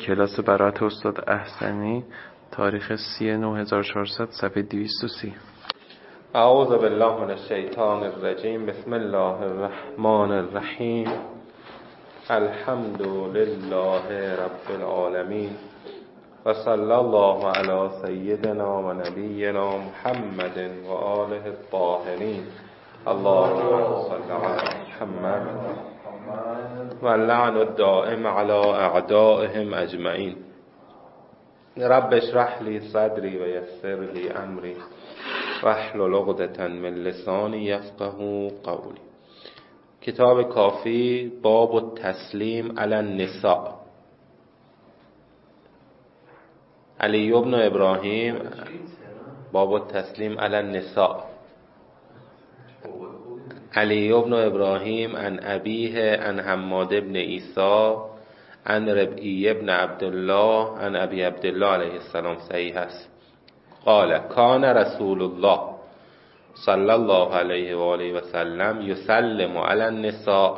کلاس برات استاد احسنی، تاریخ 30/9/1400، صفحه 230. اعوذ بالله من الشیطان الرجیم. بسم الله الرحمن الرحیم. الحمد لله رب العالمین و صلی الله علی سیدنا و نبینا محمد و آله الطاهرین. اللهم صل علی محمد و لعن الدائم علی اعدائهم اجمعین. رب اشرح لی صدری و یسر لی امری واحلل عقدة من لسانی یفقهوا قولی. کتاب کافی، باب التسلیم علی النساء. علی ابن ابراهیم، باب التسلیم علی النساء. علی ابن ابراهیم عن ابیه عن حماد ابن عیسی عن ربعی ابن عبدالله عن ابی عبدالله علیه السلام صحیح است. قال کان رسول الله صلی الله علیه و آله و سلم یسلم علی النساء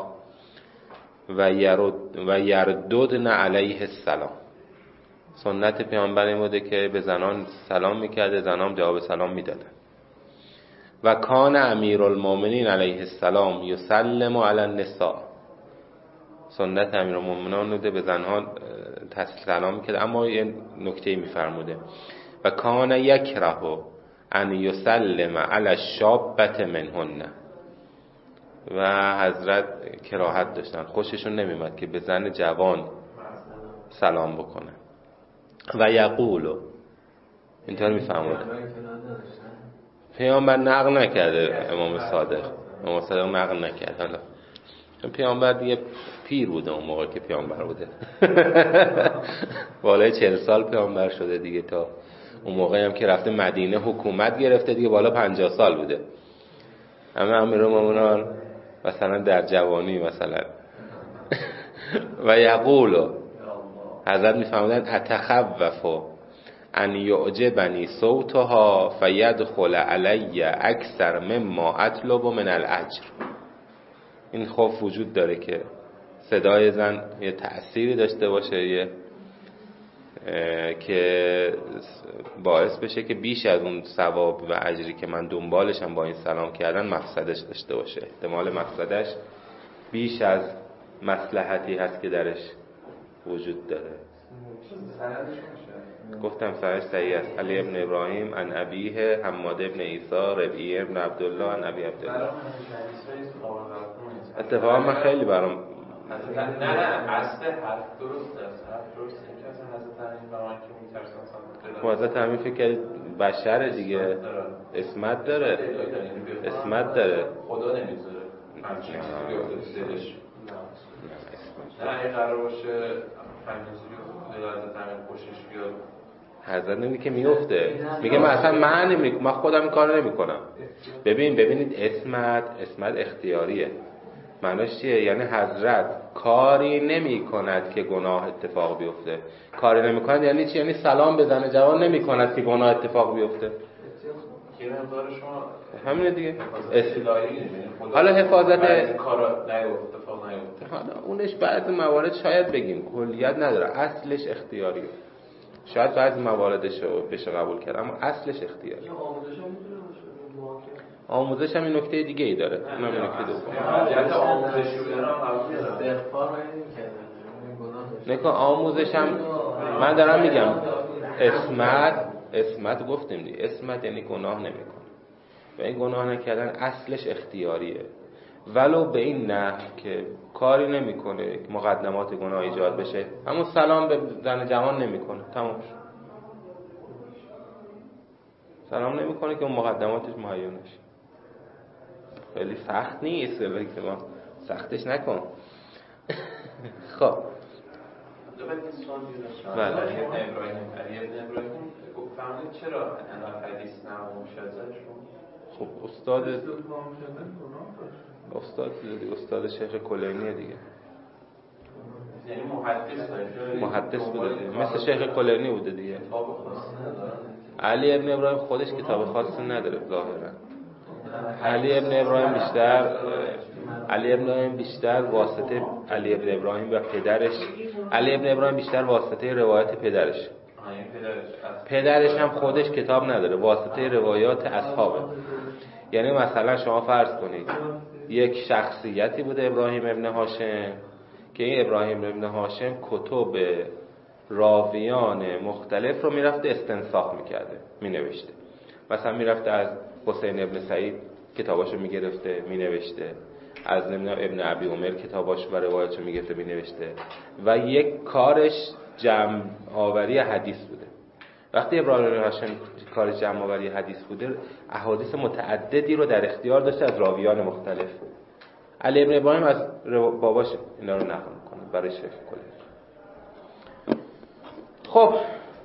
و یرددن علیه السلام. سنت پیامبر این بوده که به زنان سلام میکرده، زنان جواب سلام میدادن. و کان امیرالمومنین علیه السلام یسلم علی النساء. سنت امیرالمومنان بوده به زنها سلام میکرده، اما یه نکته میفرموده و کان یکره ان یسلم علی الشابة منهن. و حضرت کراهت داشتن، خوششون نمیمد که به زن جوان سلام بکنه. و یقولو، اینطور میفهمونه. پیامبر نقل نکرده، امام صادق نقل نکرد. حالا پیامبر دیگه پیر بوده اون موقع که پیامبر بوده. بالای 40 سال پیامبر شده دیگه. تا اون موقعی هم که رفته مدینه حکومت گرفته دیگه، بالا 50 سال بوده. اما امیرالمومنین مثلا در جوانی مثلا. و یقولو، حضرت میفهمدن اتخوف ان یعجبنی صوتها فیدخل علی اکثر مما اطلب من الاجر. این خوف وجود داره که صدای زن یه تأثیری داشته باشه، که باعث بشه که بیش از اون ثواب و اجری که من دنبالشم با این سلام کردن مقصدش داشته باشه. احتمال مقصدش بیش از مصلحتی هست که درش وجود داره. گفتم سرش صحیح است. علی ابن ابراهیم عن ابیه حماد ابن عیسی ربعی ابن عبدالله عن ابی عبدالله. اتفاقا من خیلی برام نه اصل حرف درست است. حرف درست این که اصلا حضرت امین برای که میترسن حضرت امین فکر کرد بشر دیگه، اسمت داره. خدا نمیذاره همچین چیزی دلش. نه این قرار باشه همینجوری حضرت امین خوشش بیاد، حضرت نمیگه که میفته، میگه من اصلا من خودم این کارو نمیکنم. ببینید اسمت اختیاریه. معناش چیه؟ یعنی حضرت کاری نمی کند که گناه اتفاق بیفته. کاری نمی کند یعنی چی؟ یعنی سلام به زن جوان نمی کند که گناه اتفاق بیفته. یه مقدار شما همینه دیگه. حالا حفاظت کارا اتفاق نیفته. حالا اونش بعضی موارد شاید بگیم کلیت نداره، اصلش اختیاریه. شاید بعضی مواردش رو بشه قبول کرد، اما اصلش اختیاریه. آموزش هم این نکته دیگه ای داره. اونم این نکته دوم. آموزش هم من دارم میگم اسمت گفتیم دیگه. اسمت یعنی گناه نمیکنه و این گناه نکردن اصلش اختیاریه، ولو به این نحو که کاری نمیکنه مقدمات گناه ایجاد بشه، اما سلام به زن جوان نمیکنه، تمام شد. سلام نمیکنه که اون مقدماتش مهیا نشه. خیلی سخت نیست، ولی که ما سختش نکن. خب بله. علی ابن ابراهیم فهمید چرا انا حدیث نمو شده شما؟ خب استاد شیخ کلینی دیگه. یعنی محدث بوده دیگه. مثل شیخ کلینی بوده دیگه. علی ابن ابراهیم خودش کتاب خاصی نداره ظاهرا. علی ابن ابراهیم بیشتر واسطه علی ابن ابراهیم و پدرش علی ابن ابراهیم بیشتر واسطه روایت پدرش. پدرش هم خودش کتاب نداره، واسطه روایات اصحابه. یعنی مثلا شما فرض کنید یک شخصیتی بوده ابراهیم ابن هاشم که این ابراهیم ابن هاشم کتب راویان مختلف رو میرفته استنساخ میکرده، مینوشته. مثلا میرفته از حسین ابن سعید کتاباشو میگرفته مینوشته، از ابن ابی عمر کتاباشو و روایاتشو میگرفته مینوشته، و یک کارش جمع آوری حدیث بوده. وقتی ابراهیم ابن هاشم کار جمع آوری حدیث بوده، احادیث متعددی رو در اختیار داشته از راویان مختلف. علی ابن ابراهیم از باباش اینا رو نقل میکنه برای شیخ کلی. خب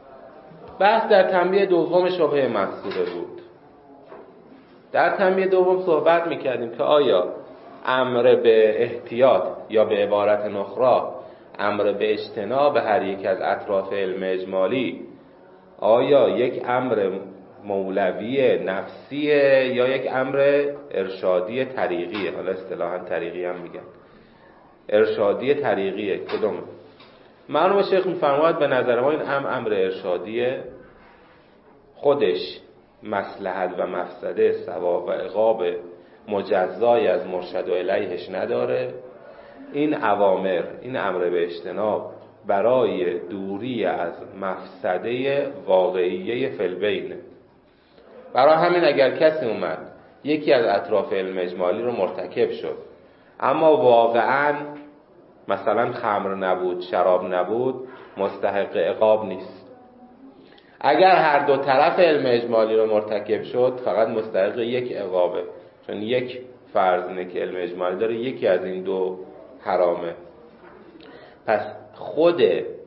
بحث در تنبیه دوم شبهه محصوره بود. در تنبیه دوم صحبت میکردیم که آیا امر به احتیاط یا به عبارت نخرا امر به اجتناب هر یک از اطراف علم اجمالی آیا یک امر مولوی نفسیه یا یک امر ارشادی طریقیه؟ حالا اصطلاحاً طریقی هم میگن، ارشادی طریقیه، کدومه؟ مرحوم شیخ میفرماید به نظر ما این امر ارشادیه، خودش مصلحت و مفسده ثواب و عقاب مجزای از مرشد و الیهش نداره. این اوامر، این امر به اجتناب برای دوری از مفسده واقعیه فی‌البین. برای همین اگر کسی اومد یکی از اطراف علم اجمالی رو مرتکب شد اما واقعاً مثلا خمر نبود، شراب نبود، مستحق عقاب نیست. اگر هر دو طرف علم اجمالی رو مرتکب شد فقط مستحق یک عقابه، چون یک فرض اینه که علم اجمالی داره یکی از این دو حرامه. پس خود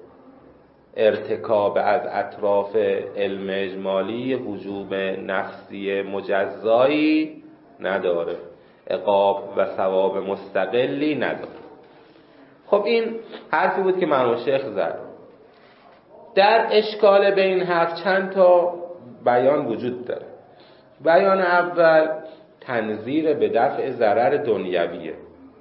ارتکاب از اطراف علم اجمالی وجوب نفسی مجزایی نداره، عقاب و ثواب مستقلی نداره. خب این حرفی بود که مرحوم شیخ زد. در اشکال به این حرف چند تا بیان وجود داره. بیان اول تنظیر به دفع ضرر دنیویه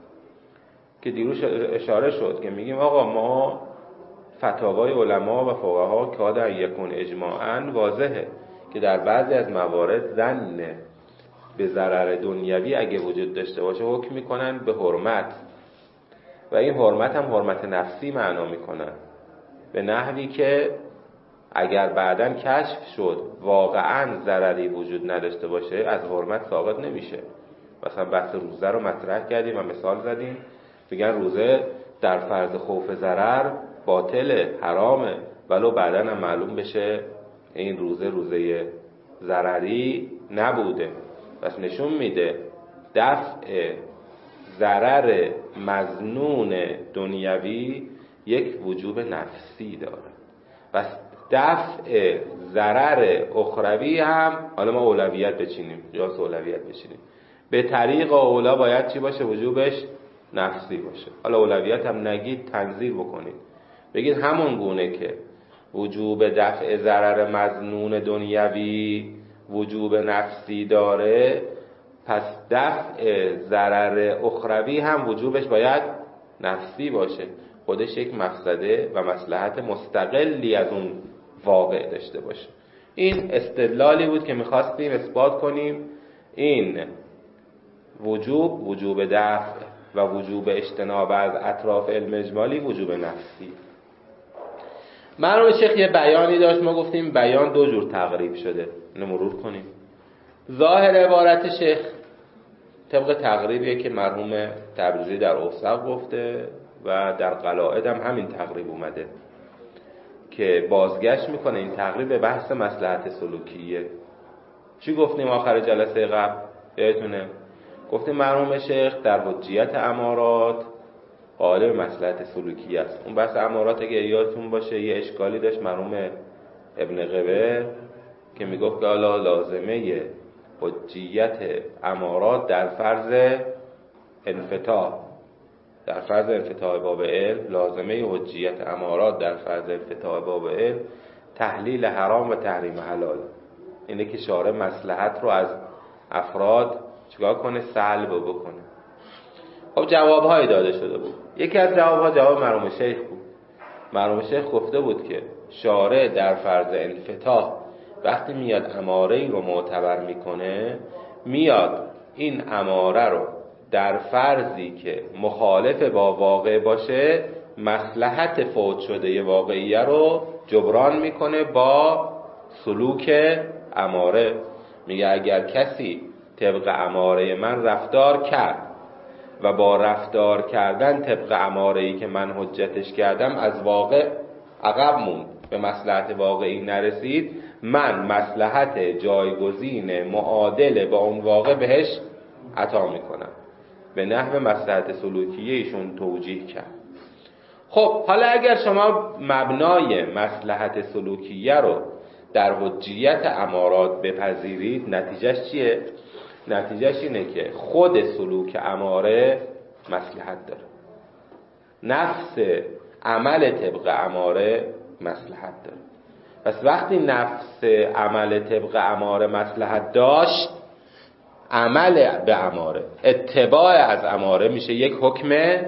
که دیروز اشاره شد که میگیم آقا ما فتاوای علما و فقها کاد ان یکون اجماعاً واضحه که در بعضی از موارد ظن به ضرر دنیوی اگه وجود داشته باشه حکم میکنن به حرمت، و این حرمت هم حرمت نفسی معنا میکنن، به نحوی که اگر بعداً کشف شد واقعاً ضرری وجود نداشته باشه از حرمت ساقط نمیشه. مثلا بحث روزه رو مطرح کردیم و مثال زدیم، میگن روزه در فرض خوف ضرر باطله، حرامه، ولو بعداً هم معلوم بشه این روزه ضرری نبوده. پس نشون میده دفع ضرر مظنون دنیوی یک وجوب نفسی داره. پس دفع ضرر اخروی هم حالا ما اولویت بچینیم، جاست اولویت بچینیم، به طریق اولا باید چی باشه؟ وجوبش نفسی باشه. حالا اولویت هم نگید، تنظیر بکنید، بگید همون گونه که وجوب دفع ضرر مظنون دنیوی وجوب نفسی داره، پس دفع ضرر اخروی هم وجوبش باید نفسی باشه، خودش یک مفسده و مصلحت مستقلی از اون واقع داشته باشه. این استدلالی بود که میخواستیم اثبات کنیم این وجوب دفع و وجوب اجتناب از اطراف علم اجمالی وجوب نفسی. مرحوم شیخ یه بیانی داشت، ما گفتیم بیان دو جور تقریب شده، اینو مرور کنیم. ظاهر عبارت شیخ طبق تقریبیه که مرحوم تبریزی در اوسق گفته و در قلائد هم همین تقریب اومده که بازگشت میکنه این تقریب به بحث مصلحت سلوکیه. چی گفتیم آخر جلسه قبل؟ یادتونه؟ گفتیم مرحوم شیخ در حجیت امارات قائل مصلحت سلوکی است. اون بحث امارات اگه یادتون باشه یه اشکالی داشت مرحوم ابن قبه که میگفت که حالا لازمه حجیت امارات در فرض انفتاح، در فرض انفتاح باب علم، لازمه حجیت امارات در فرض انفتاح باب علم تحلیل حرام و تحریم حلال، اینه که شارع مصلحت رو از افراد چیکار کنه؟ سلب بکنه. خب جوابهایی داده شده بود. یکی از جوابها جواب مرحوم شیخ بود مرحوم شیخ گفته بود که شارع در فرض انفتاح وقتی میاد اماره رو معتبر میکنه، میاد این اماره رو در فرضی که مخالف با واقع باشه مصلحت فوت شده واقعیه رو جبران میکنه با سلوک اماره. میگه اگر کسی طبق اماره من رفتار کرد و با رفتار کردن طبق اماره‌ای که من حجتش کردم از واقع عقب موند، به مصلحت واقعی نرسید، من مصلحت جایگزین معادل با اون واقع بهش عطا میکنم. به نحو مصلحت سلوکیه ایشون توجیه کرد. خب حالا اگر شما مبنای مصلحت سلوکیه رو در حجیت امارات بپذیرید، نتیجهش چیه؟ نتیجهش اینه که خود سلوک اماره مصلحت داره، نفس عمل طبق اماره مصلحت داره. پس وقتی نفس عمل طبق اماره مصلحت داشت، عمل به اماره، اتباع از اماره میشه یک حکم،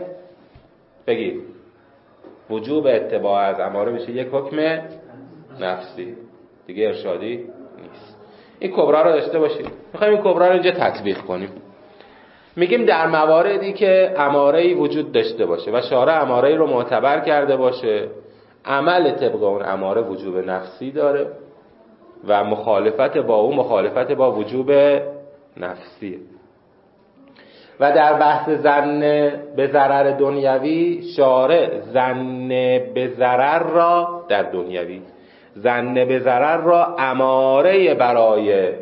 بگید وجوب اتباع از اماره میشه یک حکم نفسی دیگه، ارشادی نیست. این کبرا رو داشته باشید. میخوایم این کبرا رو اینجا تطبیق کنیم. میگیم در مواردی که اماره‌ای وجود داشته باشه و شارع اماره‌ای رو معتبر کرده باشه، عمل طبق اون اماره وجوب نفسی داره و مخالفت با اون مخالفت با وجوب نفسیه. و در بحث ظن به ضرر دنیوی، شارع ظن به ضرر را در دنیوی، ظن به ضرر را اماره برای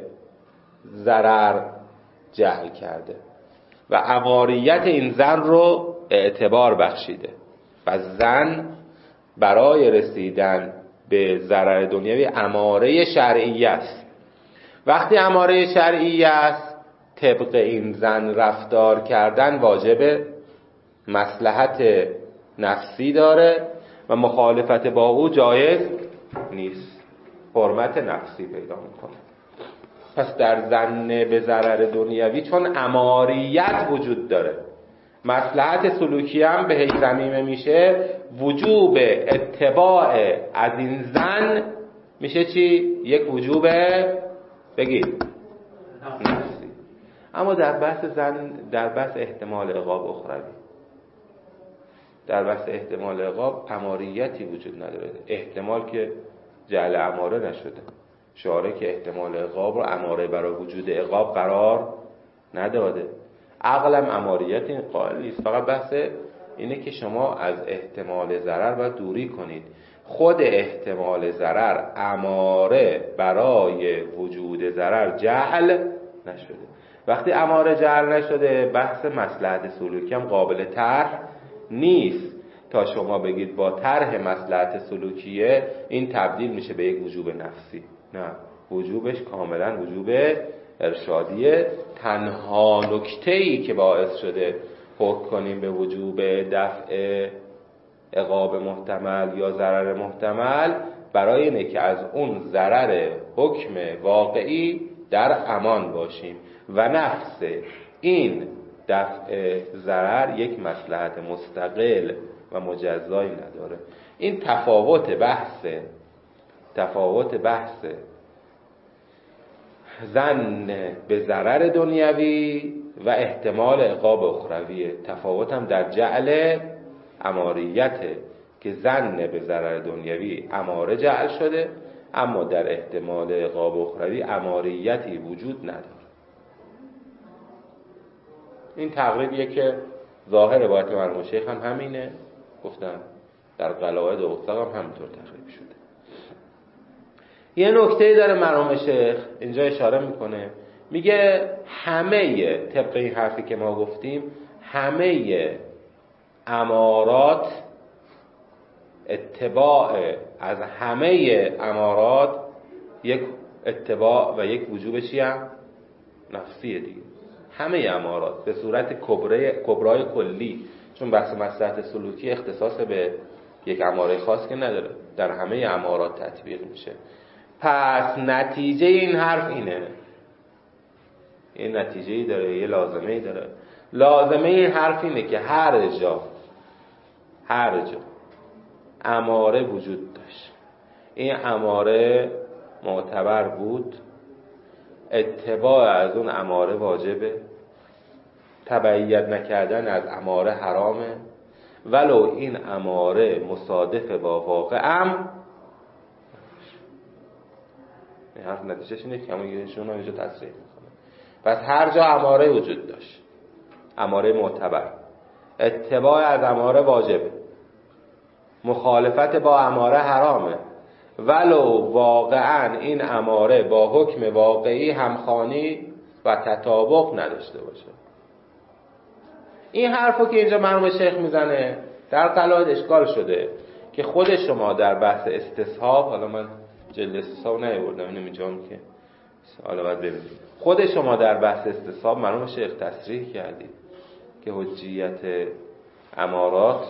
ضرر جعل کرده و اماریت این ظن رو اعتبار بخشیده. و ظن برای رسیدن به ضرر دنیوی اماره شرعی است. وقتی اماره شرعی است، طبق این ظن رفتار کردن واجب مصلحت نفسی داره و مخالفت با او جایز نیست، حرمت نفسی پیدا میکنه. پس در ظن به ضرر دنیوی چون اماریت وجود داره، مصلحت سلوکی هم به ضمیمه میشه، وجوب اتباع از این ظن میشه چی؟ یک وجوب، بگید، نفسی. اما در بحث ظن، در بحث احتمال عقاب اخروی، در بحث احتمال عقاب اماریتی وجود نداره. احتمال که جعل اماره نشده، شارع که احتمال عقاب رو اماره برای وجود عقاب قرار نداده. عقلم اماریت این قائل نیست. فقط بحث اینه که شما از احتمال ضرر باید دوری کنید. خود احتمال ضرر اماره برای وجود ضرر جعل نشده. وقتی اماره جعل نشده، بحث مصلحت سلوکی هم قابل طرح نیست تا شما بگید با طرح مصلحت سلوکیه این تبدیل میشه به یک وجوب نفسی. نه، وجوبش کاملا وجوب ارشادیه. تنها نکته‌ای که باعث شده حکم کنیم به وجوب دفع عقاب محتمل یا ضرر محتمل برای اینه که از اون ضرر حکم واقعی در امان باشیم و نفس این دفع ضرر یک مصلحت مستقل و مجزایی نداره. این تفاوت بحث ظن به ضرر دنیوی و احتمال عقاب اخرویه. تفاوت هم در جعل اماریته که ظن به ضرر دنیوی اماره جعل شده، اما در احتمال عقاب اخروی اماریتی وجود نداره. این تقریبیه که ظاهر روایت مرحوم شیخ هم همینه، گفتم در قواعد اوثق هم همینطور تقریب شده. یه نکته داره مرحوم شیخ اینجا اشاره میکنه، میگه همه طبق این حرفی که ما گفتیم، همه امارات، اتباع از همه امارات یک اتباع و یک وجوب چی هم؟ نفسیه دیگه. همه امارات به صورت کبرای کلی، چون بحث مصلحت سلوکی اختصاص به یک اماره خاص که نداره، در همه امارات تطبیق میشه. پس نتیجه این حرف اینه، این نتیجه‌ای داره، یه لازمه‌ای داره. لازمه این حرف اینه که هر جا اماره وجود داشت، این اماره معتبر بود، اتباع از اون اماره واجبه، تبعیت نکردن از اماره حرامه، ولو این اماره مصادف با واقع این حرف نتیجهش اینه که همون یهشون رو اینجا تصریح میکنه. پس هر جا اماره وجود داشت، اماره معتبر، اتباع از اماره واجبه، مخالفت با اماره حرامه، ولو واقعا این اماره با حکم واقعی همخوانی و تطابق نداشته باشه. این حرفو که اینجا مرحوم شیخ میزنه در قواعد اشکال شده که خود شما در بحث استصحاب، حالا من جلد استصحاب نیاوردم اینجام که حالا باید ببینید، خود شما در بحث استصحاب مرحوم شیخ تصریح کردید که حجیت امارات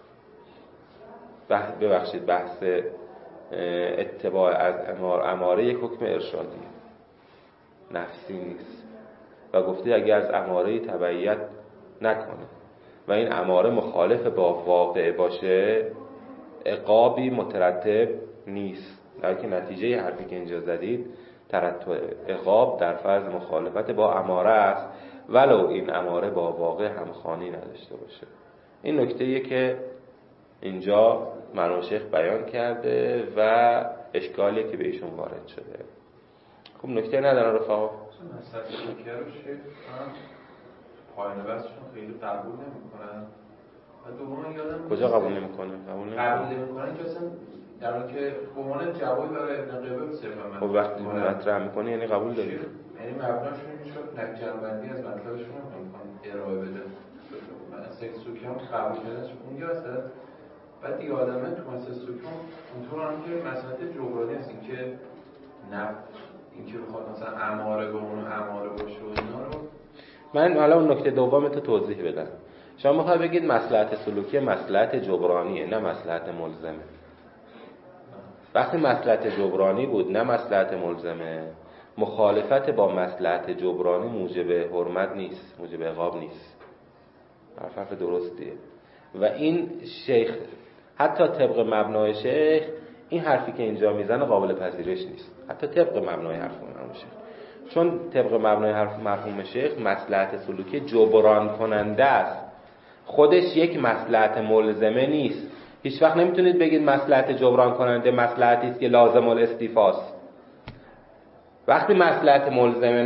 بحث اتباع از اماره یک حکم ارشادی نفسی نیست و گفته اگر از اماره تبعیت نکنه و این اماره مخالف با واقع باشه عقابی مترتب نیست، در که نتیجه حرفی که اینجا زدید ترتب عقاب در فرض مخالفت با اماره است ولو این اماره با واقع همخوانی نداشته باشه. این نکته‌ایه که اینجا مرحوم شیخ بیان کرده و اشکالی که به ایشون وارد شده. خب نکته ندارن رفقا؟ مثلا که رو شیخ پایان بحثشون خیلی قبول نمی‌کنن. و دوما یادم کجا قبول نمی‌کنن؟ قبول نمی‌کنن که اصلا در حالی که به عنوان جواب برای ابن قیبه صرفا من خب وقتی مطرح می‌کنی یعنی قبول داری؟ یعنی مبناشون این شد نکجربندی از مطلبشون رو می‌خوان ارائه بده. من سکسوکی هم قبول کردنش اونجا هست. بعد دیگه آدمه تو مثل سکون اونطور هم که مسئله جبرانی هست، این که این که بخواد مثلا اماره به اون اماره باشه و اینا رو من حالا اون نکته دوم تو توضیح بدم. شما میخواد بگید مصلحت سلوکی مصلحت جبرانیه نه مصلحت ملزمه. وقتی مصلحت جبرانی بود نه مصلحت ملزمه، مخالفت با مصلحت جبرانی موجب حرمت نیست، موجب عقاب نیست. حرف درستیه. و این شیخ حتی طبق مبنای شیخ این حرفی که اینجا میزنه قابل پذیرش نیست، حتی طبق مبنای حرف مرحوم شیخ، چون طبق مبنای حرف مرحوم شیخ مصلحت سلوکی جبران کننده است، خودش یک مصلحت ملزمه نیست. هیچ وقت نمیتونید بگید مصلحت جبران کننده مصلحتی است که لازم الاستیفاست. وقتی مصلحت ملزمه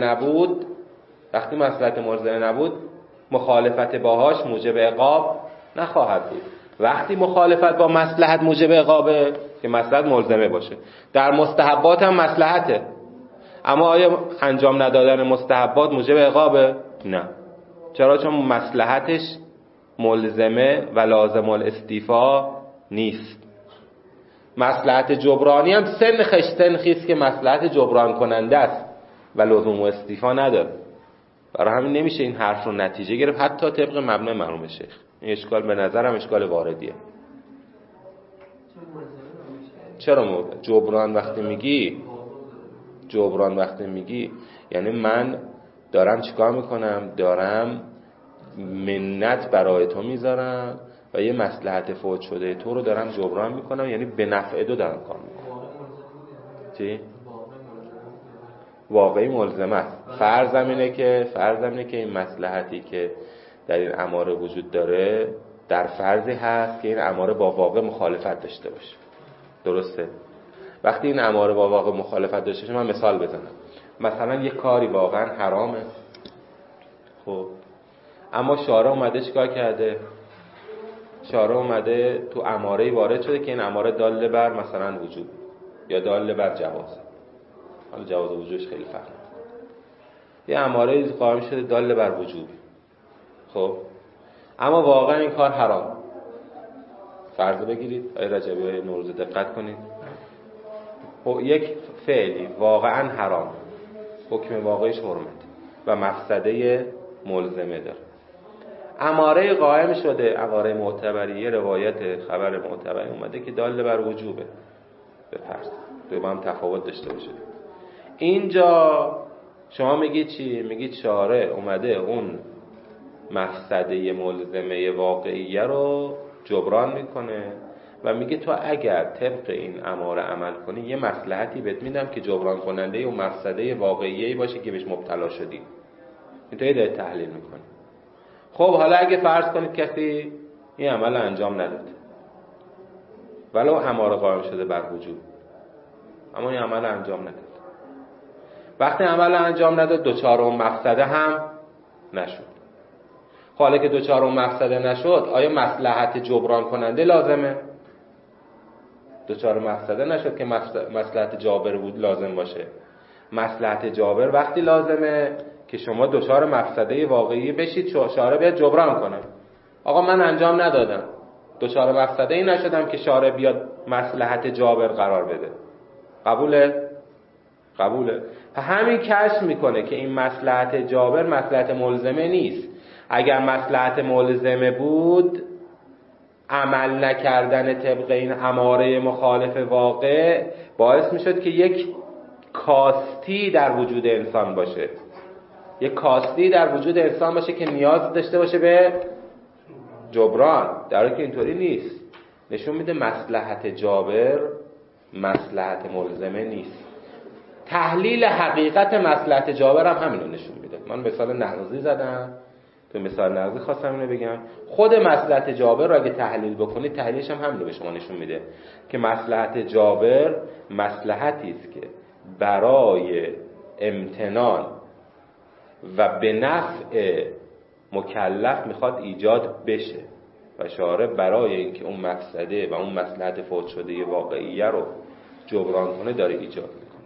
نبود مخالفت باهاش موجب عقاب نخواهد بود. وقتی مخالفت با مصلحت موجب عقابه که مصلحت ملزمه باشه. در مستحبات هم مصلحته، اما آیا انجام ندادن مستحبات موجب عقابه؟ نه. چرا؟ چون مصلحتش ملزمه و لازم الاستیفا نیست. مصلحت جبرانی هم سن خیست که مصلحت جبران کننده است و لزوم استیفا نداره. برای همین نمیشه این حرف رو نتیجه گرفت حتی طبق مبنای مرحوم شیخ. این اشکال به نظرم اشکال واردیه. چرا جبران وقتی میگی یعنی من دارم چیکار میکنم؟ دارم منت برای تو میذارم و یه مصلحت فوت شده تو رو دارم جبران میکنم، یعنی به نفع تو دارم کار میکنم. چی؟ واقعی ملزمه است. فرض اینه که این مصلحتی که در این اماره وجود داره در فرضی هست که این اماره با واقع مخالفت داشته باشه. درسته؟ وقتی این اماره با واقع مخالفت داشته باشه، من مثال بزنم. مثلا یه کاری واقعا حرامه، خب اما شارع اومده چیکار کرده؟ شارع اومده تو اماره‌ای وارد شده که این اماره داله بر مثلا وجوب یا داله بر جواز. حالا جواز و وجوبش خیلی فرق داره. یه اماره قائم شده داله بر وجوب، خب اما واقعا این کار حرام. فرض بگیرید آقای رجبی های نوروز دقت کنید، یک فعلی واقعا حرام، حکم واقعیش حرمت و مفسده ملزمه داره. اماره قائم شده، اماره معتبریه، روایت خبر معتبری اومده که داله بر وجوبه. به فرض دو هم تفاوت داشته باشه. اینجا شما میگید چی؟ میگید شارع اومده اون مفسده ملزمه واقعیه رو جبران میکنه و میگه تو اگر طبق این اماره عمل کنی یه مصلحتی بهت میدم که جبران کننده و مفسده واقعیه‌ای باشه که بهش مبتلا شدی. اینطوری داره تحلیل میکنه. خب حالا اگه فرض کنید کسی این عمل انجام نداد ولو اماره قائم شده بر وجوب، اما این عمل انجام نداد، وقتی عمل انجام نداد دوچار اون مفسده هم نشد. حالا که دوچار اون مفسده نشد آیا مصلحت جبران کننده لازمه؟ دوچار مفسده نشد که مصلحت جابر بود لازم باشه. مصلحت جابر وقتی لازمه که شما دوچار مفسده واقعی بشید، شارع بیاد جبران کنه. آقا من انجام ندادم، دوچار مفسده ای نشدم که شارع بیاد مصلحت جابر قرار بده. قبوله؟ قبوله. همین کشف میکنه که این مصلحت جابر مصلحت ملزمه نیست. اگر مصلحت ملزمه بود عمل نکردن طبق این اماره مخالف واقع باعث میشد که یک کاستی در وجود انسان باشه، یک کاستی در وجود انسان باشه که نیاز داشته باشه به جبران، در حالی که اینطوری نیست. نشون میده مصلحت جابر مصلحت ملزمه نیست. تحلیل حقیقت مصلحت جابر هم همینو نشون میده. من مثال نقضی زدم، تو مثال نقضی خواستم اینو بگم. خود مصلحت جابر رو اگه تحلیل بکنید تحلیلش هم همینو به شما نشون میده که مصلحت جابر مصلحتی است که برای امتنان و به نفع مکلف میخواد ایجاد بشه و شارع برای اینکه اون مفسده و اون مصلحت فوت شده واقعیه رو جبران کنه داره ایجاد میکنه.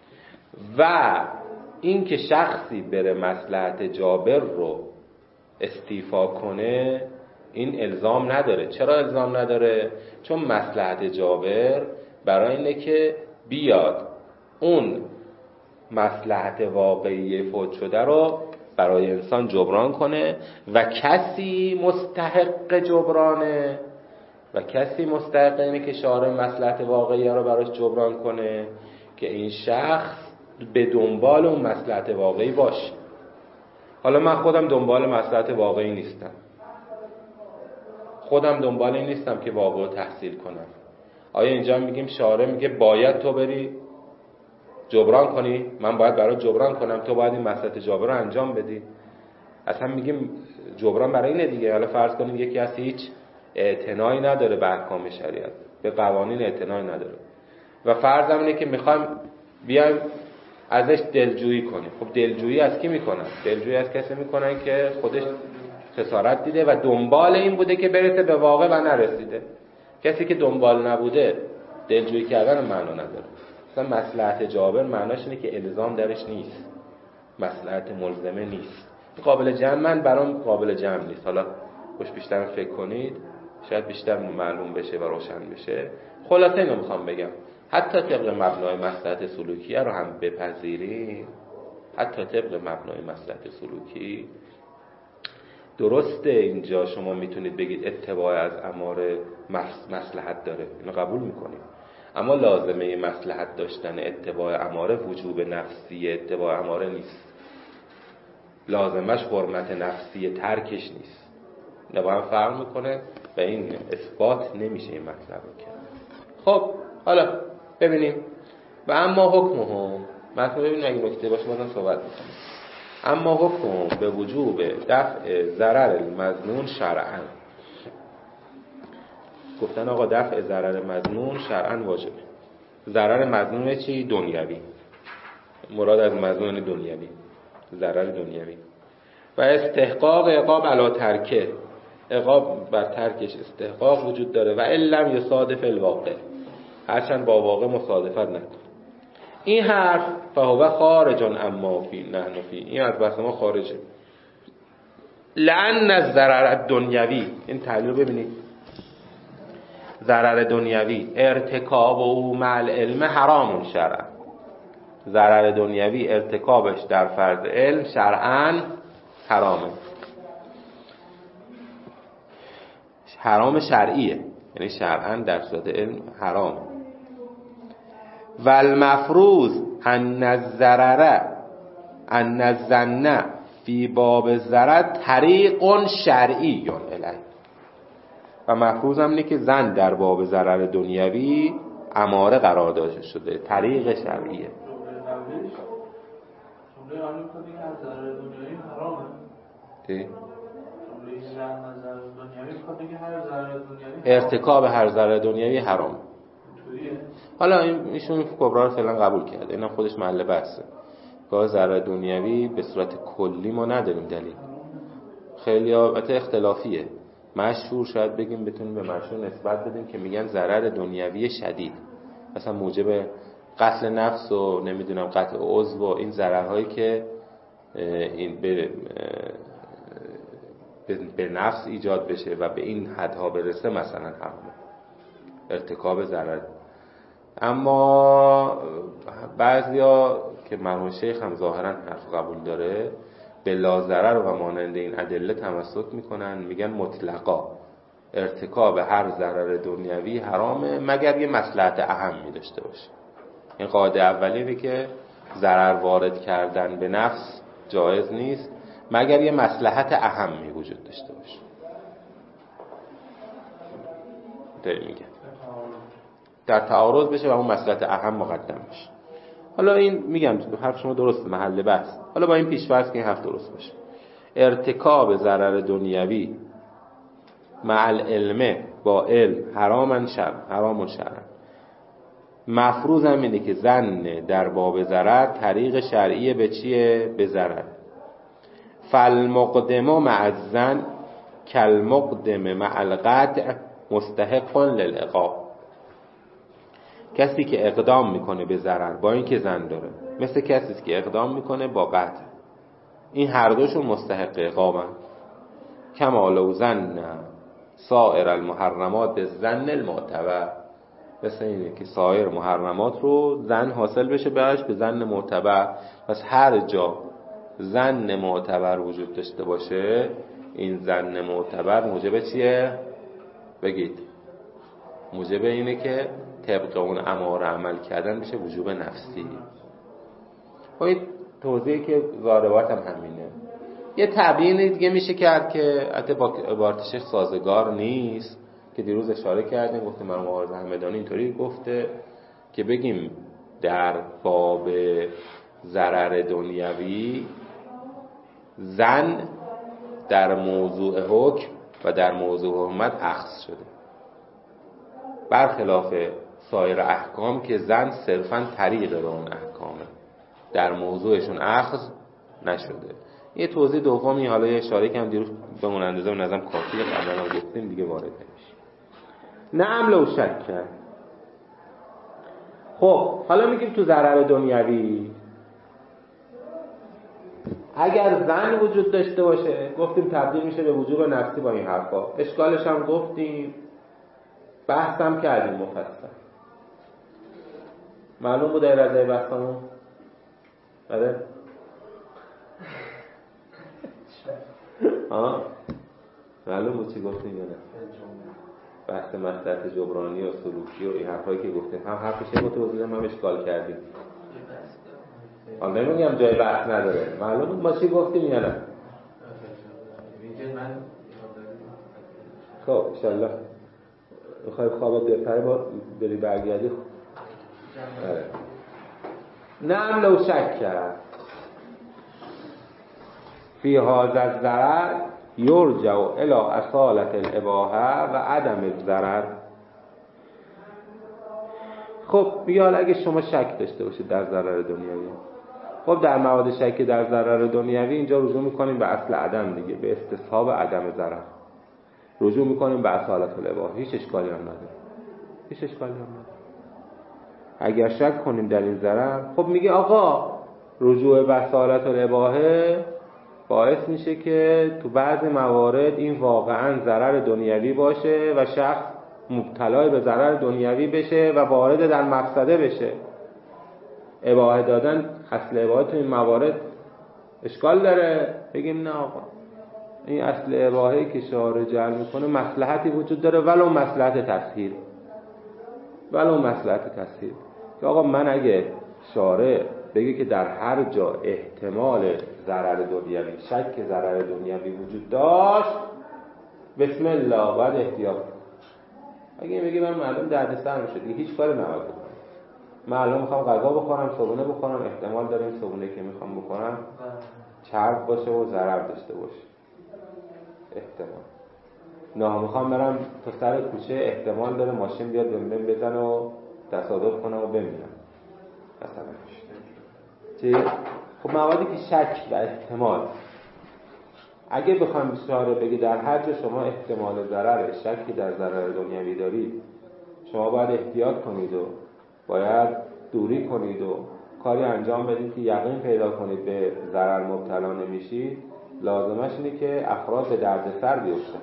و اینکه شخصی بره مصلحت جابر رو استیفا کنه این الزام نداره. چرا الزام نداره؟ چون مصلحت جابر برای اینه که بیاد اون مصلحت واقعی فوت شده رو برای انسان جبران کنه و کسی مستحق جبرانه و کسی مستحق اینه که شارع مصلحت واقعی رو براش جبران کنه که این شخص به دنبال اون مصلحت واقعی باشه. حالا من خودم دنبال مصلحت واقعی نیستم، خودم دنبال این نیستم که واقع تحصیل کنم. آیا اینجا میگیم شارع میگه باید تو بری جبران کنی، من باید برای جبران کنم، تو باید این مصلحت جابر رو انجام بدی؟ اصلا میگیم جبران برای اینه دیگه. حالا فرض کنیم یکی از هیچ اعتنایی نداره به احکام شریعت، به قوانین اعتنایی نداره و فرض اینه که میخوایم بیایم ازش دلجویی کنیم. خب دلجویی از کی میکنن؟ دلجویی از کسی میکنن که خودش خسارت دیده و دنبال این بوده که برسه به واقع و نرسیده. کسی که دنبال نبوده دلجویی کردن معنا نداره. مثلا مصلحت جابر معناش اینه که الزام درش نیست، مصلحت ملزمه نیست. قابل جمع، من برام قابل جمع نیست. حالا خوش بیشتر فکر کنید شاید بیشتر معلوم بشه و روشن بشه. خلاصه اینو میخوام بگم حتی طبق مبنای مصلحت سلوکیه رو هم بپذیریم، حتی طبق مبنای مصلحت سلوکی درسته اینجا شما میتونید بگید اتباع از اماره مصلحت داره، اینو قبول میکنیم، اما لازمه مصلحت داشتن اتباع اماره وجوب نفسی اتباع اماره نیست، لازمش حرمت نفسی ترکش نیست. اینا با هم فرق میکنه و این اثبات نمیشه این مطلب رو کرد. خب حالا ببینیم و اما حکمهم، مثلا ببینیم اگه نکته باشه بازم صحبت میکنیم. اما حکمهم به وجوب دفع ضرر المظنون شرعاً. گفتن آقا دفع ضرر مظنون شرعاً واجبه. ضرر مظنون چی؟ دنیوی. مراد از مظنون دنیوی ضرر دنیوی. و استحقاق عقاب علی ترکه، عقاب بر ترکش استحقاق وجود داره و علم یصادف الواقع، هرچند با واقع مصادفت نکن. این حرف فهو خارج اما فی نحن فی، این از بحث ما خارجه. لأن الضرر الدنیوی، این تحلیل ببینید، ضرر دنیوی ارتکاب او مع العلم حرام شرعا، ضرر دنیوی ارتکابش در فرض علم شرعا حرامه، حرام شرعیه، یعنی شرعا در صورت علم حرام. و المفروض ان الضرر ان الظن فی باب الضرر طریق شرعی الیه، و مفروض هم اینه که زن در باب ضرر دنیوی اماره قرار داده شده، طریق شرعیه. ارتکاب هر ضرر دنیوی حرام. حالا ایشون کبرا رو فعلا قبول کرده، اینا خودش محل بحثه. گاه ضرر دنیوی به صورت کلی ما نداریم دلیل، خیلی البته اختلافیه. مشهور شاید بگیم بتونیم به مشهور نسبت بدیم که میگن ضرر دنیوی شدید، مثلا موجب قتل نفس و نمیدونم قطع عضو و این ضررهایی که این به نفس ایجاد بشه و به این حدها برسه مثلا حرامه ارتکاب ضرر. اما بعضیا که مرحوم شیخ هم ظاهرا حرف قبول داره به لا ضرر و مانند این ادله تمسک میکنن، میگن مطلقا ارتکاب هر ضرر دنیوی حرامه مگر یه مصلحت اهمی داشته باشه. این قاعده اولیه که ضرر وارد کردن به نفس جایز نیست مگر یه مصلحت اهمی وجود داشته باشه. داری میگه در تعارض بشه و اون مصلحت اهم مقدم بشه. حالا این میگم حرف شما درست، محل بحث. حالا با این پیش‌فرض که این حرف درست باشه، ارتکاب ضرر دنیوی مع العلم با علم حرام شرعا، مفروض هم اینه که زن در باب ضرر طریق شرعی به چیه؟ به ضرر. فالمقدم مع الزن کالمقدم مع القطع مستحق للعقاب. کسی که اقدام میکنه به ضرر با اینکه زن داره مثل کسی که اقدام میکنه با قطع، این هر دوشون مستحق عقابن. کما لو زن سائر المحرمات به زن المعتبر، مثل اینه که سایر محرمات رو زن حاصل بشه بهش به زن معتبر. پس هر جا زن معتبر وجود داشته باشه این زن معتبر موجب چیه؟ بگید. موجب اینه که طبق اون اماره عمل کردن بشه وجوب نفسی. خب این توضیحی که ضاربات هم همینه. یه تبیین دیگه میشه کرد که حتی با عبارت شیخ سازگار نیست که دیروز اشاره کردیم، گفتیم مرحوم آقای همدانی اینطوری گفته که بگیم در باب ضرر دنیوی زن در موضوع حکم و در موضوع حرمت اخذ شده، برخلاف سایر احکام که زن صرفاً طریق به اون احکامه، در موضوعشون اخذ نشده. یه توضیح دومی حالا یه اشاره کردم دیروز به اون اندازه به نظرم کافیه، قبلا گفتیم دیگه وارد نمیشه. نعم لو شک. خب حالا میگیم تو ضرر دنیوی اگر زن وجود داشته باشه گفتیم تبدیل میشه به وجوب نفسی با این حرفا. اشکالش هم گفتیم، بحث هم کردیم مفصل. معلوم بود رضای بحثمون؟ بله؟ معلوم بود چی گفتیم یا نه؟ بحث مصلحت جبرانی و سلوکی و این حرفایی که گفتیم هم حرفش متوازی هم اشکال کردیم. حالا نمیگم جای بحث نداره، معلوم بود ما چی گفتیم یا نه؟ خب انشالله میخوای خوابت بهتره با بری برگردی. نعم لو شک فی هذا الضرر یرجع الی اصالة الاباحه و عدم الضرر. خب بیال اگه شما شک داشته باشید در ضرر دنیوی، خب در مواد شک در ضرر دنیوی اینجا رجوع میکنیم به اصل عدم دیگه، به استصحاب عدم ضرر رجوع میکنیم به اصالة الاباحه. هیچ اشکالی هم نداره. اگر شک کنیم در این ضرر، خب میگه آقا رجوع به اصالة الاباحه باعث میشه که تو بعض موارد این واقعا ضرر دنیوی باشه و شخص مبتلای به ضرر دنیوی بشه و وارد در مفسده بشه. اباحه دادن اصل اباحه تو این موارد اشکال داره. بگیم نه آقا این اصل اباحه‌ای که شارع جعل میکنه مصلحتی وجود داره، ولو مصلحت تسهیل. که آقا من اگه شارع بگه که در هر جا احتمال ضرر دنیوی، شک ضرر دنیوی وجود داشت، بسم الله باید احتیاط. اگه بگه من معلوم دردسر میشه دیگه هیچ کاری نباید بکنم. معلوم میخوام غذا بخورم، صبحونه بخورم، احتمال داره این صبحونه که میخوام بخورم چرب باشه و ضرر داشته باشه. احتمال. نه میخوام برم تو سر کوچه، احتمال داره ماشین بیاد بهم بزنه و تصادف کنه و بمیرم. مثلا چی؟ خب موادی که شک و احتمال. اگه بخوام شارع بگی در هر جا شما احتمال ضرر، شکی در ضرر دنیوی دارید، شما باید احتیاط کنید و باید دوری کنید و کاری انجام بدید که یقین پیدا کنید به ضرر مبتلا نمیشید، لازمش اینه که افراد به دردسر بیفتن،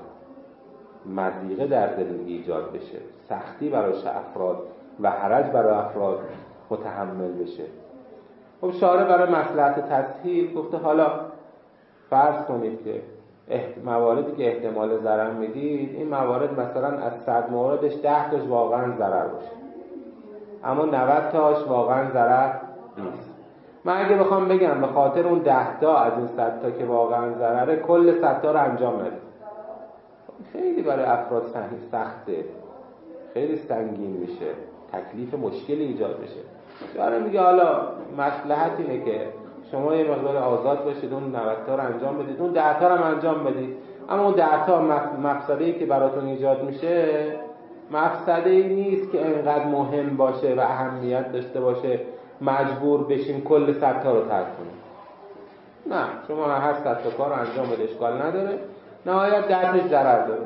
مضیقه در زندگی ایجاد بشه، سختی برای افراد و حرج برای افراد متحمل بشه. خب شارع برای مصلحت تسهیل گفته حالا فرض کنید که مواردی که احتمال ضرر میدید، این موارد مثلا از 100 موردش 10 تاش واقعا ضرر باشه، اما 90 تاش واقعا ضرر نیست. من اگه بخوام بگم به خاطر اون 10 تا از این 100 تا که واقعا ضرره کل 100 تا رو انجام ندید، خیلی برای افراد سخته، خیلی سنگین میشه، تکلیف مشکلی ایجاد میشه. شاید میگه حالا مصلحت اینه که شما یه مقدار آزاد باشید، اون 90 تا رو انجام بدید، اون 10 تا رو هم انجام بدید، اما اون 10 تا مفسده‌ای که براتون ایجاد میشه مفسده‌ای نیست که انقدر مهم باشه و اهمیت داشته باشه مجبور بشین کل 100 تا رو ترک کنید. نه، شما هر 100 تا کار رو انجام بده، اشکال نداره، نهایت 10 تاش ضرر داره،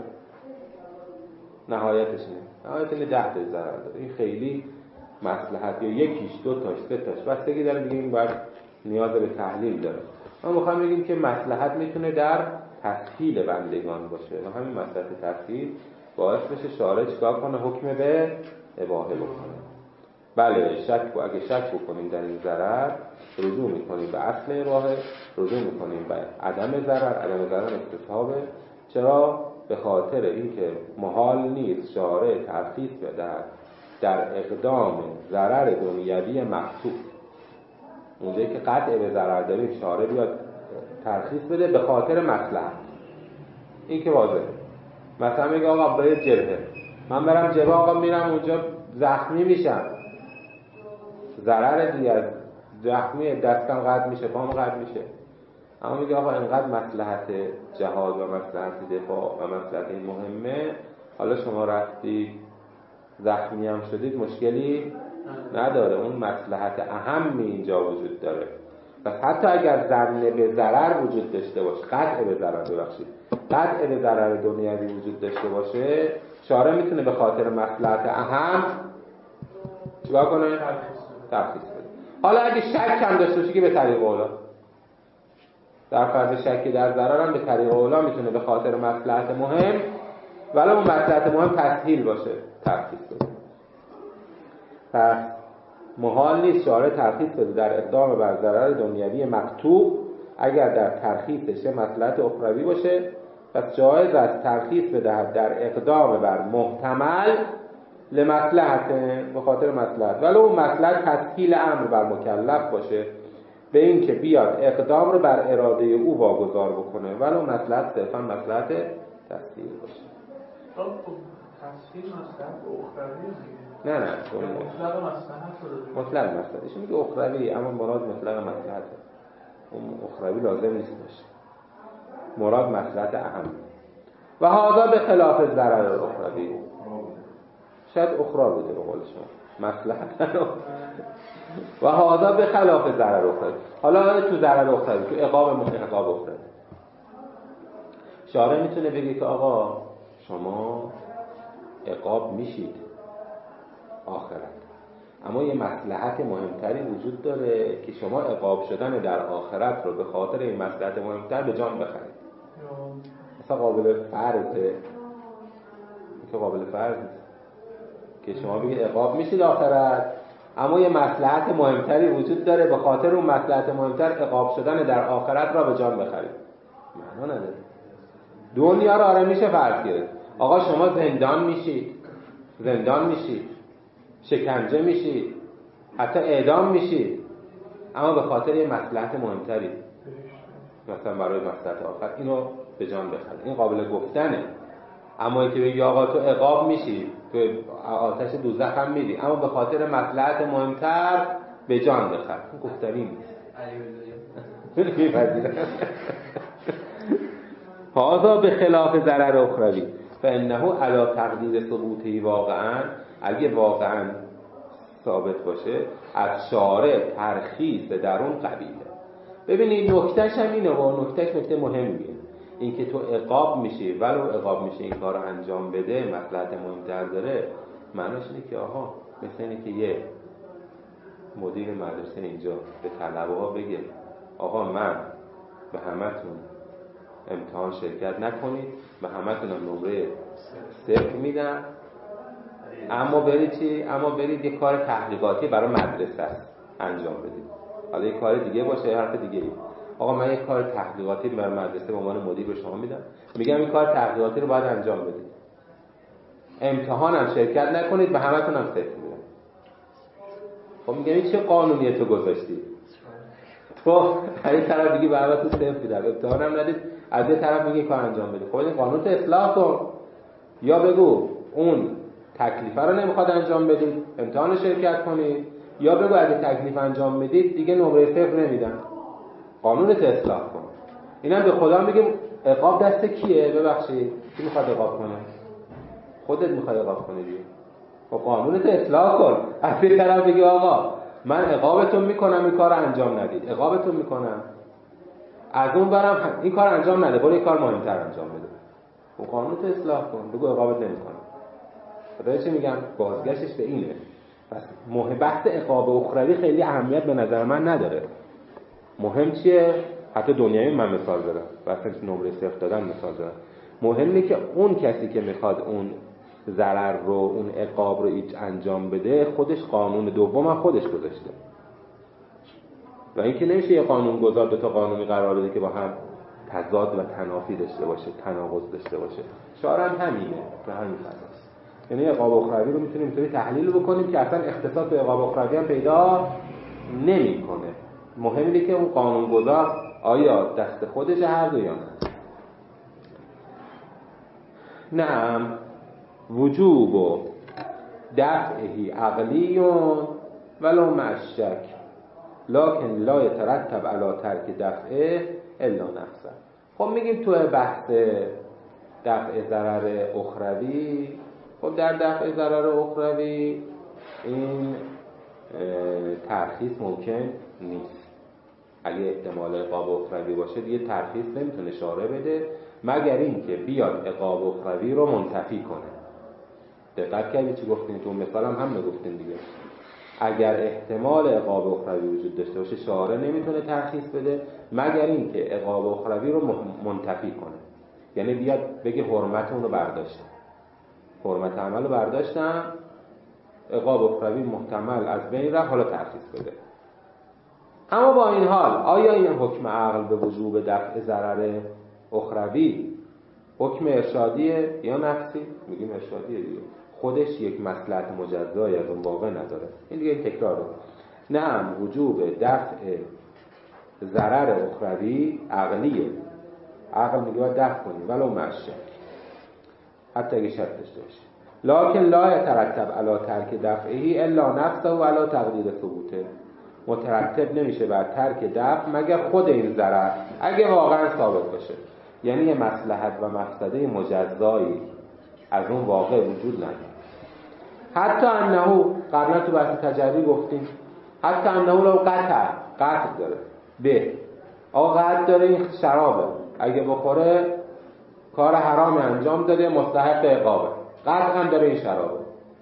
نهایتش اینه 10 تاش ضرر داره. این خیلی مصلحت یا یکیش، دو تاش، سه تاش بستگی داره، میگیم باید نیاز به تحلیل داره. ما میخوام بگیم که مصلحت میتونه در تسهیل بندگان باشه و همین مصلحت تسهیل باعث بشه شارع چیکار کنه؟ حکم به اباحه بکنه. بله اگه شک بکنیم در این ضرر، رجوع میکنیم به اصل اباحه، رجوع میکنیم به عدم ضرر استصحابه. چرا؟ به خاطر اینکه محال نیست شارع ترخیص بده در اقدام ضرر دنیوی مقطوع. اونجایی که قطع به ضرر داریم شارع بیاد ترخیص بده به خاطر مصلحت. این که واضحه. مثلا میگه آقا برای جبهه، من برم جبهه، آقا میرم اونجا زخمی میشم، ضرر دیگه، زخمی دستم قطع میشه، پام قطع میشه، اما میگه آقا اینقدر مصلحت جهاد و مصلحت دفاع و مصلحت این مهمه، حالا شما رفتی زخمی هم شدید مشکلی نداره، اون مصلحت اهمی اینجا وجود داره. پس حتی اگر ظن به ضرر وجود داشته باشه، قطع به ضرر دنیوی وجود داشته باشه، شارع میتونه به خاطر مصلحت اهم چیکار کنه؟ ترخیص بده. حالا اگه شک هم داشته باشه که به طریق اولا، در فرض شکی در ضرر هم به طریق اولا میتونه به خاطر مصلحت مهم، ولی اون مصلحت مهم تسهیل باشه، ترخیص بده. پس محال نیست شارع ترخیص بده در اقدام بر ضرر دنیوی مقطوع اگر در ترخیصش مصلحت اخروی باشه. پس جایز است ترخیص بدهد در اقدام بر محتمل لمصلحت، به خاطر مصلحت، ولی اون مصلحت تسهیل امر بر مکلف باشه، به این که بیاد اقدام رو بر اراده او واگذار بکنه، ولی اون مصلحت صرفا مصلحت تسهیل باشه. تسهیل مصلحت اخروی نه مطلق مصلحت رو مطلق مصلحت میگه اخروی، اما مراد مطلق مصلحته. اون اخروی لازم نیست باشه، مراد مصلحت اهم. و هذا به خلاف ضرر اخروی، شاید اخرى بوده به قول شما مصلحت و هذا به خلاف ضرر اخروی. حالا تو ضرر اخروی، تو عقاب اخروی، شارع میتونه بگه که آقا شما عقاب میشید آخرت، اما یه مصلحت مهمتری وجود داره که شما عقاب شدن در آخرت رو به خاطر این مصلحت مهمتر به جان بخرید. مثلا قابل فرضه که قابل فرض نیست که شما بگید عقاب میشید آخرت، اما یه مصلحت مهمتری وجود داره، به خاطر اون مصلحت مهمتر عقاب شدن در آخرت را به جان بخرید. معنا نداره. دنیا رو آره میشه فرض گرفت، آقا شما زندان میشید، شکنجه میشید، حتی اعدام میشید، اما به خاطر یه مصلحت مهمتری، مثلا برای مصلحت آخر، اینو به جان بخرید. این قابل گفتنه، اما که بگی آقا تو عقاب میشی، تو آتش دوزخ هم میری، اما به خاطر مصلحت مهمتر به جان بخر، گفتنی نیست. هذا به خلاف ضرر اخروی فانه علی تقدیر ثبوتی واقعا، اگه واقعا ثابت باشه از شارع ترخیص در اون قبیله. ببینید نکتهش هم اینه و نکتهش نکته مهمیه، اینکه تو عقاب میشی، ولو عقاب میشی این کار رو انجام بده مصلحت مهمتر داره، معناش اینه که آها مثل اینه که یه مدیر مدرسه اینجا به طلبه ها بگه آقا من به همتون امتحان شرکت نکنید، به همتون نمره 0 میدم، اما برید چی؟ اما برید یه کار تحقیقاتی برای مدرسه انجام بدید. حالا یه کار دیگه باشه، یه حرف دیگه. آقا من یه کار تحقیقاتی برای مدرسه به عنوان مدیر به شما میدم، میگم این کار تحقیقاتی رو باید انجام بدید، امتحانم شرکت نکنید، به همتون هم 0 میدم. خب میگم این چه قانونیه تو گذاشتی؟ تو از این طرف دیگه به همتون 0 میدم، امتحانم ندید، از یه طرف میگی کار انجام بدید. خب این قانون تو اصلاح کن، یا بگو اون تکلیف رو نمیخواد انجام بدید، امتحان شرکت کنید، یا بگو اگه تکلیف انجام بدید دیگه نمره 0 نمیدن. قانونت اصلاح کن. اینم به خدا میگه عقاب دست کیه؟ ببخشید کی میخواد عقاب کنه؟ خودت میخوای عقاب کنی دیگه. خب قانونت اصلاح کن. از این طرف بگی آقا من عقابتون میکنم این کارو انجام ندید، عقابتون میکنم، از اون برم این کار انجام نده، برو این کار مهمتر انجام بده. خب قانونت اصلاح کن، بگو عقابت نمیکنم. خدا چی میگم؟ بازگشتش به اینه. پس بحث عقاب اخروی خیلی اهمیت به نظر من نداره. مهم چیه؟ حتی دنیایی من مثال زدم، واسه نمره 0 دادن مثال زدم. مهمه که اون کسی که میخواد اون ضرر رو، اون عقاب رو انجام بده، خودش قانون دوم هم خودش گذاشته. و اینکه نمیشه یه قانون گذار دو تا قانونی قرار بده که با هم تضاد و تنافی داشته باشه، تناقض داشته باشه. شارع هم همینه، به همین فضاست. یعنی عقاب اخروی رو میتونیم اینطوری تحلیل بکنیم که اصلا اختصاص به عقاب اخروی هم پیدا نمیکنه. مهم اینه که اون قانونگذار آیا دست خودش هر دو یا نه. نعم وجوب و دفعه عقلی ولو مع الشک لکن لا يترتب علی ترک دفعه الا نفسه. خب میگیم تو بحث دفع ضرر اخروی، خب در دفع ضرر اخروی این ترخیص ممکن نیست. اگه احتمال عقاب اخروی باشه دیگه ترخیص نمیتونه شارع بده، مگر این که بیاد عقاب اخروی رو منتفی کنه. دقت کردید چی گفتین؟ تو مثال هم گفتین دیگه. اگر احتمال عقاب اخروی وجود داشته باشه شارع نمیتونه ترخیص بده مگر این که عقاب اخروی رو منتفی کنه. یعنی بیاد بگه حرمت اون رو برداشتم، حرمت عمل رو برداشتم، عقاب اخروی محتمل از بین رفت، حالا ترخیص بده. اما با این حال آیا این حکم عقل به وجوب دفع ضرر اخروی حکم ارشادیه یا نفسی؟ میگیم ارشادیه دیگه. خودش یک مصلحت مجزایی از اون واقع نداره. این دیگه تکراره. نعم وجوب دفع ضرر اخروی عقلیه. عقل میگه باید دفع کنی ولو مشه، حتی اگه شرط داشته باشه. لکن لا يترتب علی ترک دفعه الا نفسه و علی تقدیر ثبوته. مترتب نمیشه بر ترک دفع مگر خود این ضرر اگه واقعا ثابت باشه. یعنی یه مصلحت و مفسده مجزایی از اون واقع وجود نداره. حتی انه قبلا تو بحث تجری گفتیم حتی انه لو قطع داره به آقا قطع داره این شرابه، اگه بخوره کار حرام انجام داده مستحق عقابه، قطعا داره این شرابه.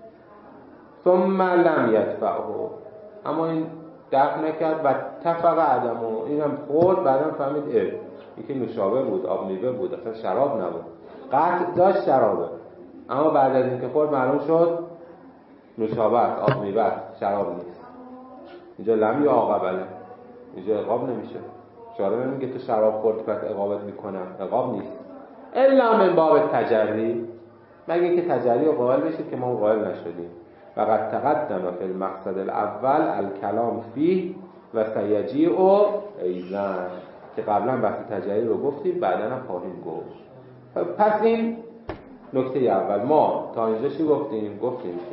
ثم لم یدفعه، اما این دفع نکرد و تفق عدمو، اینم خورد، بعدم فهمید این که نوشابه بود، آب میوه بود، اصلا شراب نبود. قطع داشت شرابه، اما بعد از اینکه خورد معلوم شد نوشابه است، آب میوه است، شراب نیست. اینجا لم یا عاقبله، اینجا عقاب نمیشه. شارع نمیگه تو شراب خورد پس عقابت میکنم، عقاب نیست. الا من باب تجری، مگه که تجری رو قائل بشید که ما قائل نشدیم. فقط تقدم فی المقصد الاول الکلام فیه و سیجیع ایضا، که قبلا بحث تجری رو گفتیم بعدا هم خواهیم گفت. پس این نکته اول ما تا اینجا چی گفتیم که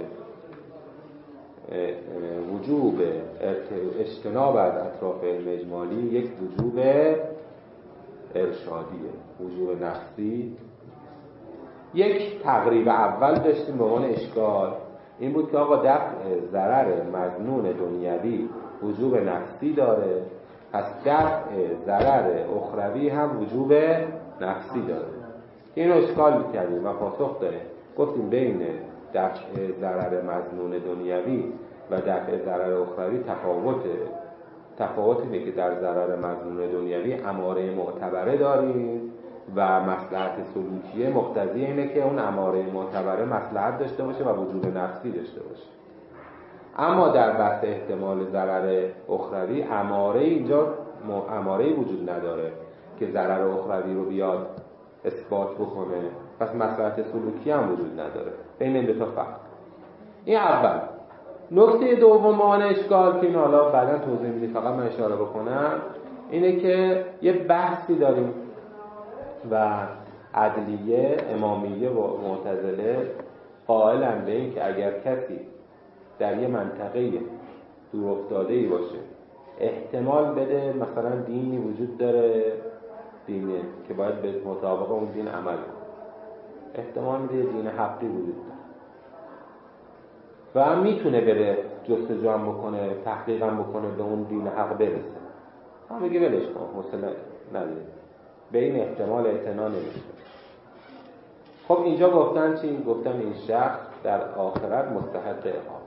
وجوب اجتناب از اطراف علم اجمالی یک وجوب ارشادیه، وجوب نفسی. یک تقریب اول داشتیم به عنوان اشکال، این بود که آقا دفع ضرر مظنون دنیوی وجوب نفسی داره، پس دفع ضرر اخروی هم وجوب نفسی داره. اینو اشکال کردیم و پاسخ داره، گفتیم بین دفع ضرر مظنون دنیوی و دفع ضرر اخروی تفاوتی که در ضرر مظنون دنیوی اماره معتبره داریم و مصلحت سلوکیه مقتضی اینه که اون اماره معتبره مصلحت داشته باشه و وجوب نفسی داشته باشه. اما در بحث احتمال ضرر اخروی اماره اینجا اماره وجود نداره که ضرر اخروی رو بیاد اثبات بکنه، پس مصلحت سلوکی هم وجود نداره. بین این دو تا فرق. این اول. نکته دوم آن اشکال که این حالا بعدا توضیح میدیم، فقط من اشاره بکنم، اینه که یه بحثی داریم و عدلیه، امامیه و معتزله قائلن به این که اگر کسی در یه منطقه دور افتاده‌ای باشه احتمال بده مثلا دینی وجود داره، دینه که باید به مطابق اون دین عمل کنه، احتمال میده دین حقی وجود داره و هم میتونه بره جستجو هم بکنه، تحقیق هم بکنه، به اون دین حق برسه، هم میگه ولش کن، حوصله نداره، به این احتمال اعتنا نمیشه. خب اینجا گفتن چی؟ گفتن این شخص در آخرت مستحق عقاب.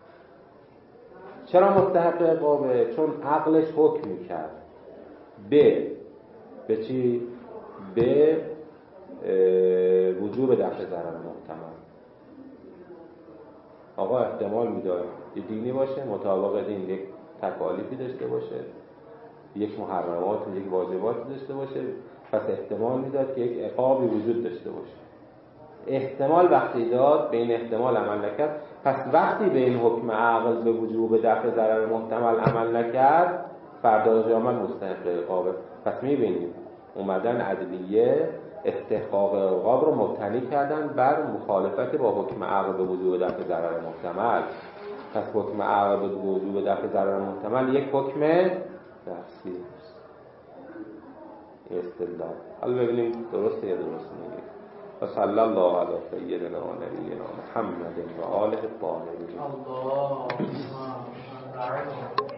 چرا مستحق عقابه؟ چون عقلش حکم میکرد به چی؟ به وجوب دفع ضرر محتمل. آقا احتمال میداد یه دینی باشه، مطابق دین یک تکالیفی داشته باشه، یک محرمات و یک واجباتی داشته باشه، پس احتمال میداد که یک عقابی وجود داشته باشه. احتمال وقتی داد، به این احتمال عمل نکرد، پس وقتی به این حکم عقل به وجوب دفع ضرر محتمل عمل نکرد، فردا قیامت مستحق عقابه. پس میبینیم اومدن عدلیه استحقاق عقاب رو مبتنی کردن بر مخالفت با حکم عقل به وجوب دفع ضرر محتمل. پس حکم عقل به وجوب دفع ضرر محتمل یک حکم نفسی است. استدلال. حالا ببینیم درسته یا درست نیست. و صلی الله علی سیدنا و نبینا محمد و آله الطاهرین.